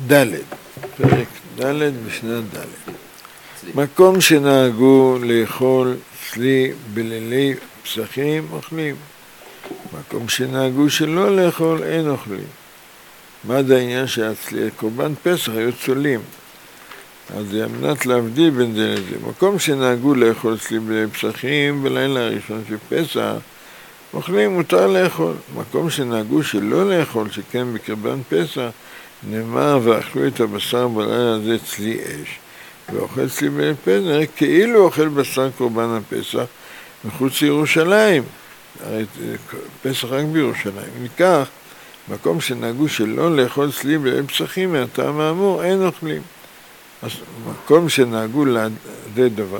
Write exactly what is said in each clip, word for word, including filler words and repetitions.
ד', פרק ד' בשנת ד'. מקום שנהגו לאכול צלי בלילי פסחים אוכלים. מקום שנהגו שלא לאכול אין אוכלים. מה זה העניין שהצלי קורבן פסח היו צולים? אז זה אמנת להבדיל בין זה לזה. מקום שנהגו לאכול צלי בלילי פסחים בלילה הראשון של פסח אוכלים, מותר לאכול. מקום שנהגו שלא לאכול, שכן בקרבן פסח נאמר ואכלו את הבשר בלילה הזה צלי אש, ואוכל צלי בליל פסח כאילו אוכל בשר קורבן הפסח מחוץ לירושלים, הרי פסח רק בירושלים. מכך, מקום שנהגו שלא לאכול צלי בליל פסחים מהטעם האמור אין אוכלים. אז מקום שנהגו זה דבר,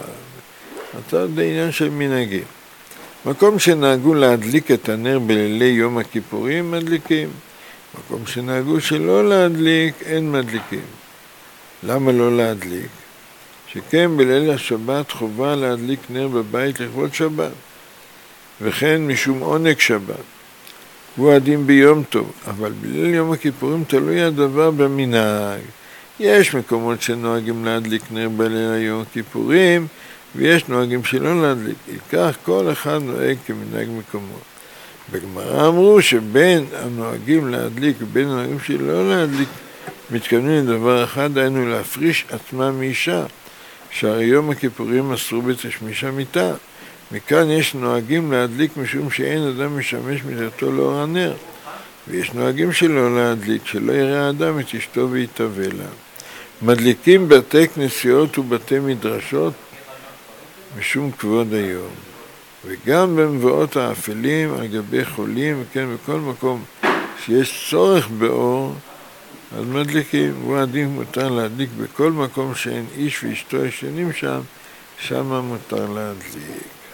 זה עניין של מנהגים. מקום שנהגו להדליק את הנר בלילי יום הכיפורים מדליקים. מקום שנהגו שלא להדליק אין מדליקים. למה לא להדליק? שכן בליל השבת חובה להדליק נר בבית לכבוד שבת, וכן משום עונג שבת. הוא הדין ביום טוב, אבל בליל יום הכיפורים תלוי הדבר במנהג. יש מקומות שנוהגים להדליק נר בליל יום הכיפורים, ויש נוהגים שלא להדליק. כך כל אחד נוהג כמנהג מקומות. בגמרא אמרו שבין הנוהגים להדליק ובין הנוהגים שלא להדליק מתכוונים לדבר אחד, היינו להפריש עצמם מאישה, שהרי יום הכיפורים אסרו בתשמיש המיטה. מכאן יש נוהגים להדליק משום שאין אדם משמש מיטתו לאור הנר, ויש נוהגים שלא להדליק, שלא יראה האדם את אשתו ויתאווה לה. מדליקים בתי כנסיות ובתי מדרשות משום כבוד היום, וגם במבואות האפלים על גבי חולים, וכן בכל מקום שיש צורך באור, אז מדליקים. הוא הדין מותר להדליק בכל מקום שאין איש ואשתו ישנים שם, שם מותר להדליק.